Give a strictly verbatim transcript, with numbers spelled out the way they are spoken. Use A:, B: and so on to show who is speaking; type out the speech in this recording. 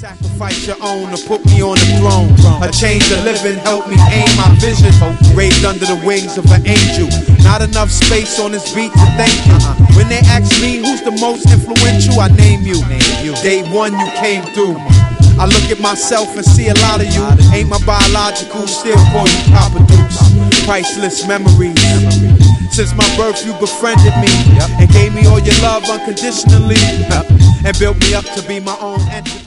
A: Sacrifice your own to put me on the throne. A change of living helped me aim my vision. Raised under the wings of an angel. Not enough space on this beat to thank you. When they ask me who's the most influential, I name you. Day one you came through. I look at myself and see a lot of you. Ain't my biological, still call you Papa Dukes. Priceless memories. Since my birth you befriended me and gave me all your love unconditionally and built me up to be my own entity.